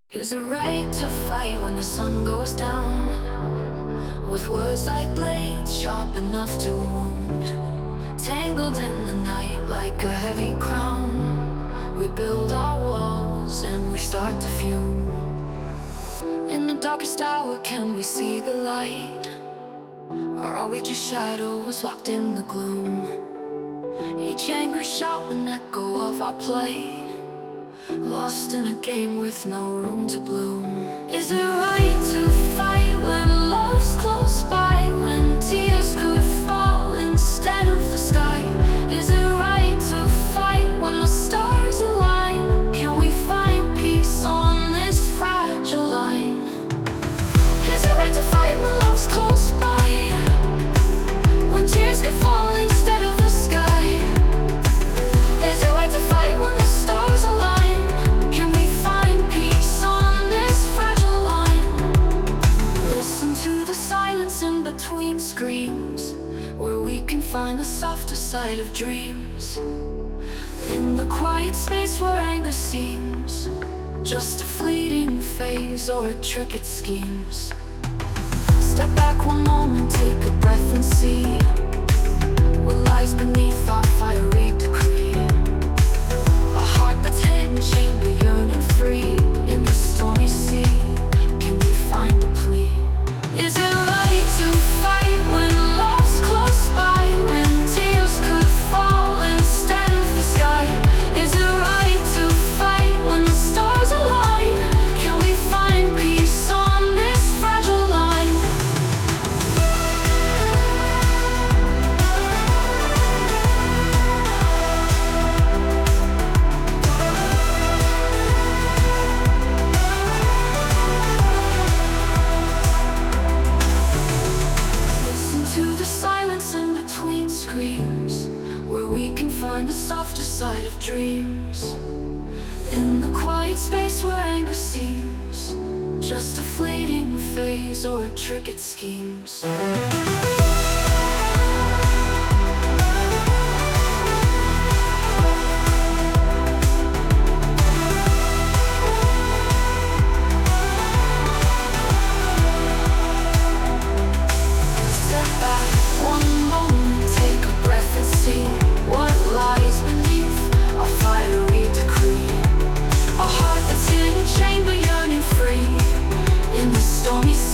Is it right to fight when the sun goes down? With words like blades sharp enough to wound, tangled in the night like a heavy crown. We build our walls and we start to fume. In the darkest hour, can we see the light? Or are we just shadows locked in the gloom? Each angry shout an echo of our play, lost in a game with no room to bloom. Is it right to fight when love's close by, when tears could fall instead of the sky? Is it right to fight when the stars align? Can we find peace on this fragile line? Is it right to fight when love's close by, when tears could fall instead of the sky? Is it right to fight when the stars align? Can we find peace on this fragile line? Listen to the silence in between screams, where we can find the softer side of dreams. In the quiet space where anger seems just a fleeting phase or a trick it schemes. Step back one moment, take a breath and see what lies beneath our fiery decree. A heart that's hidden, chained but yearning free. In the stormy sea, can we find a plea? Is it right to fight when love's close by, when tears could fall instead of the sky? Is it right to fight when the stars align? Can we find peace on this fragile line? Listen to the silence in between screams, where we can find the softer side of dreams. In the quiet space where anger seems just a fleeting phase or a trick it schemes. Step back one moment, take a breath and see what lies beneath our fiery decree. A heart that's in a chain but yearning free. In the stormy